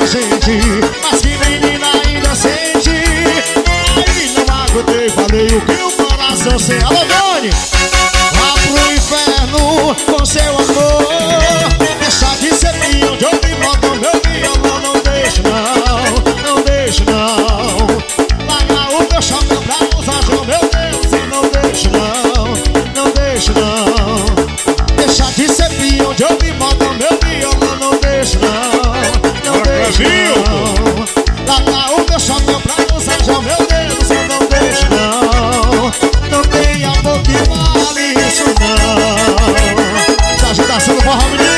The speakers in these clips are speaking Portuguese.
a gente. Mas que menina inocente. Aí não aguentei, falei o que o coração sem. Alô, Dani! Vá pro inferno com seu amor. Deixa de ser minha, onde eu me boto meu violão. Não deixe não, não deixe não. Larga o meu chapéu pra usar, João, meu Deus. E não deixe não, não deixe não. Deixa de ser minha, onde eu me boto meu violão. Não deixe não, não deixe não. Larga o meu chapéu pra usar, João, meu Deus. E não deixe não. Não tem amor que vale isso não. Essa agitação do forró, menino.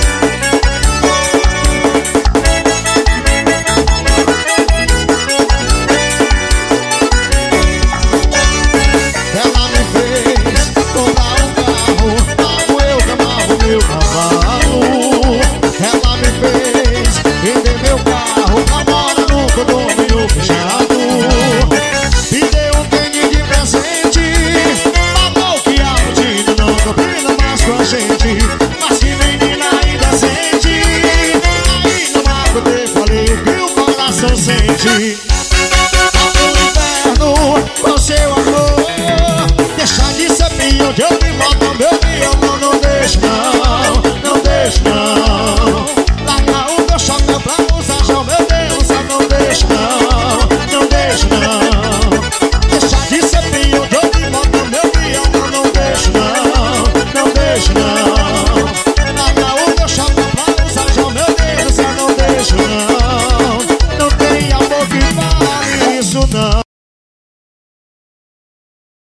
Ela me fez comprar um carro, pago eu que amava o meu cavalo. Ela me fez vender meu carro, pra morar no condomínio fechado. Me deu um tênis de presente, falou que a rotina não combina mais com a gente. Mas que menina indecente. Aí não aguentei, falei o que o coração sente. Vá pro inferno com seu amor. Deixa de ser minha, onde eu me boto meu violão. Não deixe não, não deixe não. Larga o meu chapéu pra usar, João, meu Deus. Não deixe não, não deixe não. Deixa de ser minha, onde eu me boto meu violão. Não deixe não, não deixe não.